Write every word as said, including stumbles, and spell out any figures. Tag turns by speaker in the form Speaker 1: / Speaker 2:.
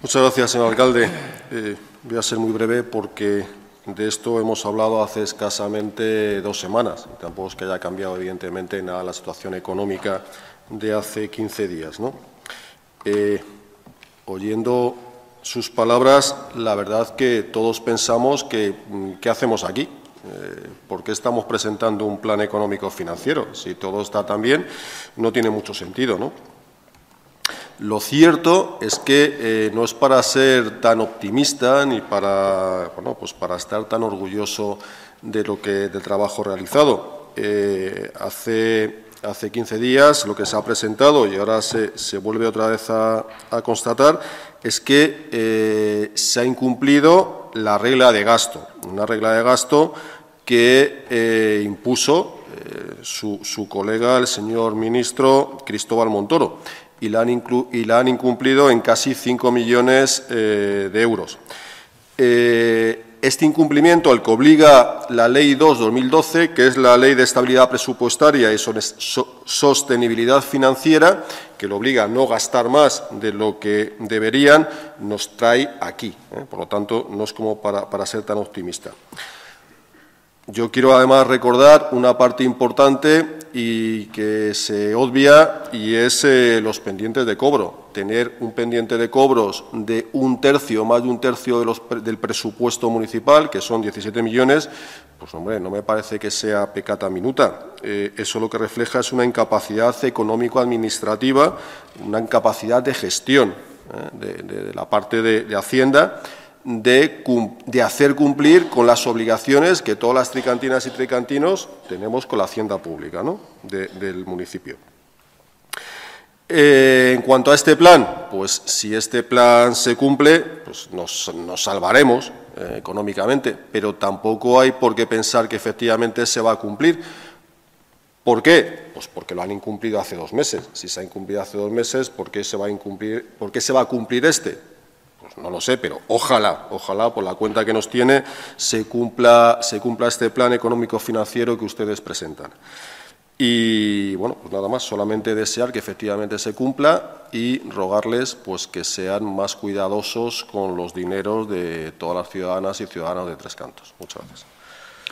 Speaker 1: Muchas gracias, señor alcalde. Eh, voy a ser muy breve porque de esto hemos hablado hace escasamente dos semanas. Y tampoco es que haya cambiado, evidentemente, nada la situación económica de hace quince días, ¿no? Eh, oyendo sus palabras, la verdad que todos pensamos que ¿qué hacemos aquí? Eh, ¿Por qué estamos presentando un plan económico financiero? Si todo está tan bien, no tiene mucho sentido, ¿no? Lo cierto es que eh, no es para ser tan optimista ni para, bueno, pues para estar tan orgulloso de lo que, del trabajo realizado. Eh, hace, hace quince días lo que se ha presentado y ahora se, se vuelve otra vez a, a constatar es que eh, se ha incumplido la regla de gasto, una regla de gasto que eh, impuso eh, su, su colega, el señor ministro Cristóbal Montoro. Y la, han y la han incumplido en casi cinco millones eh, de euros. Eh, este incumplimiento, al que obliga la Ley dos barra dos mil doce, que es la Ley de Estabilidad Presupuestaria y Sostenibilidad Financiera, que lo obliga a no gastar más de lo que deberían, nos trae aquí. ¿eh? Por lo tanto, no es como para, para ser tan optimista. Yo quiero además recordar una parte importante y que se obvia y es eh, los pendientes de cobro. Tener un pendiente de cobros de un tercio, más de un tercio de los, del presupuesto municipal, que son diecisiete millones, pues hombre, no me parece que sea peccata minuta. Eh, eso lo que refleja es una incapacidad económico-administrativa, una incapacidad de gestión eh, de, de, de la parte de, de Hacienda, De, de hacer cumplir con las obligaciones que todas las tricantinas y tricantinos tenemos con la hacienda pública, ¿no? de, del municipio. Eh, en cuanto a este plan, pues si este plan se cumple, pues nos, nos salvaremos eh, económicamente, pero tampoco hay por qué pensar que efectivamente se va a cumplir. ¿Por qué? Pues porque lo han incumplido hace dos meses. Si se ha incumplido hace dos meses, ¿por qué se va a incumplir, por qué se va a cumplir este? Pues no lo sé, pero ojalá, ojalá, por la cuenta que nos tiene, se cumpla, se cumpla este plan económico-financiero que ustedes presentan. Y, bueno, pues nada más, solamente desear que efectivamente se cumpla y rogarles pues, que sean más cuidadosos con los dineros de todas las ciudadanas y ciudadanos de Tres Cantos. Muchas gracias.